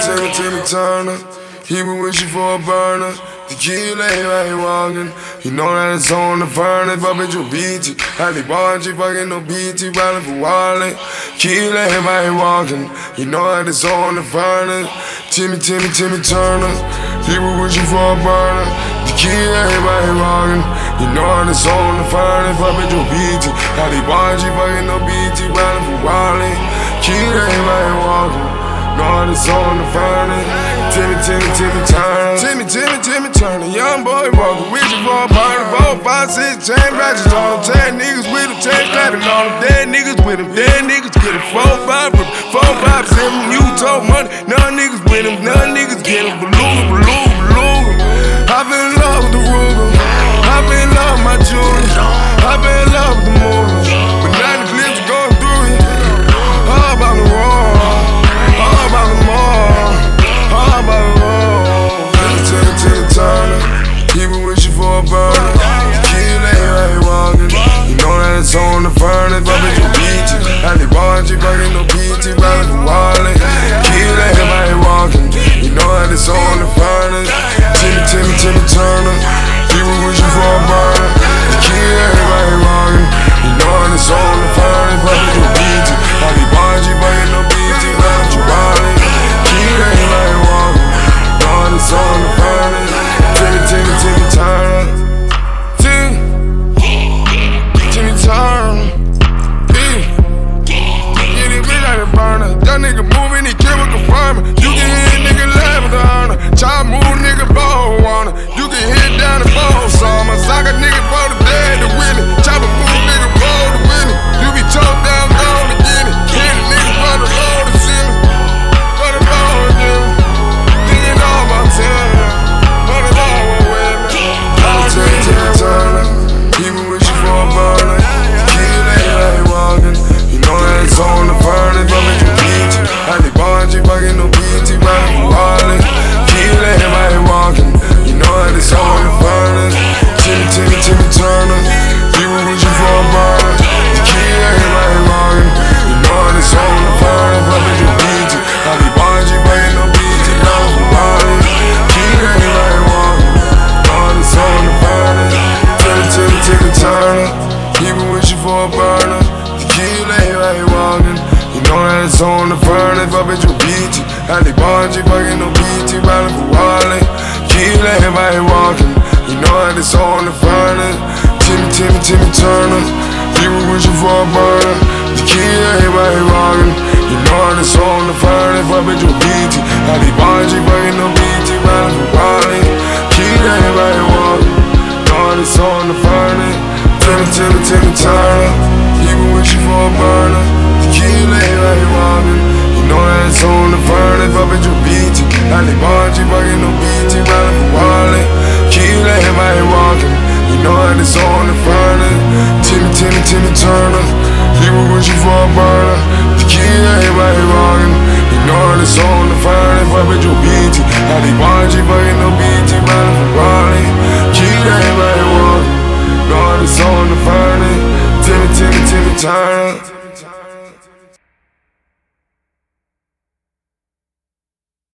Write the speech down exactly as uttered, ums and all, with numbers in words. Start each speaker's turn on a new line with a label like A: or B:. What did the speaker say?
A: Timmy, Timmy Turner. He been wishing for a burner. Tequila, he walking. He know that it's on the furnace. But bitch, you beat it. Had the bungee, fucking no B T, riding for Wally. Tequila, he walking. He know that it's on the furnace. Timmy, Timmy, Timmy Turner. He been wishing for a burner. Tequila, he walking. He know that it's on the furnace. But bitch, you beat it. Had the bungee, fucking no B T, riding for Wally. Tequila, he walking. Know that it's on the furnace. Timmy, Timmy, Timmy Turner. Timmy, Timmy, Timmy Turner. Young boy walking with you for a burner. Four, five, six, chain ratchets on him. Ten niggas with him, ten clapping on him. Dead niggas with him, dead niggas get him. Four, five, four, five, seven. You told money. None niggas with him, none niggas get him. Beluga, beluga, beluga. I been in love with the Ruger. I been in love with my jewelry. I been in love with the movies. But now the clips are going through it. All about the road. All about the mall, all about the road. Timmy, Timmy Turner, he been wishing for a burner. Tequila, he walking. You know that it's on the furnace, but bitch, you beat it. Had the bungee, fucking no P T, riding for Wally. Tequila, he walking. You know that it's on the furnace. Timmy, Timmy, Timmy Turner, he been wishing for a burner. Tequila, he walking. You know that it's on the furnace, but bitch, you beat it. Had the bungee, fucking no P T, riding for Wally. It's on the furnace. Timmy, Timmy, Timmy Turner. Timmy, Timmy Turner. Get it big like a burner. That nigga moving, he chemical confirming. You can hit nigga laugh with the honor. Chop move, nigga ball wanna. You can hit down the ball summer. Sock a nigga for the dead to win it. Chop a move, nigga ball to win it. You be choked down, gone to get it. Hit a nigga for the low to send it. For the low to get it. He been wishing for a burner. Tequila, he walking. You know that it's on the furnace, but bitch, you beat it. Had the bungee, fucking no P T, riding for Wally. Tequila, he walking. You know that it's on the furnace. Timmy, Timmy, Timmy Turner. He been wishing for a burner. Tequila, he walking. You know that it's on the furnace, but bitch, you beat it. Had the bungee, fucking no P T, riding for Wally. Tequila, he walking. It's on the furnace. Timmy, Timmy, Timmy Turner. He been wishing for a burner. Tequila, he walking. You know that it's on the furnace, but bitch, you beat it. Had the bungee, fucking no P T, riding for Wally. Tequila, he walking. You know that it's on the furnace. Timmy, Timmy, Timmy Turner. He been wishing for a burner. Tequila, he walking. You know that it's on the furnace, but bitch, you beat it. Had the bungee, fucking no P T, riding for Wally. Everybody walking, God is on the furnace. Timmy, Timmy, Timmy Turner. He been wishing for a burner. Tequila, everybody walking. You know that it's on the furnace, but bitch, you beat it. Had the bungee, fucking no B T, riding for Wally. Tequila, everybody walking. You know that it's on the furnace. Timmy, Timmy, Timmy Turner. He been wishing for a burner. Tequila, everybody walking. You know that it's on the furnace, but bitch, you beat it. Had the bungee, fucking no B T, riding for Wally. Tequila, everybody walking. God is on the furnace. Timmy, Timmy, Timmy Turner.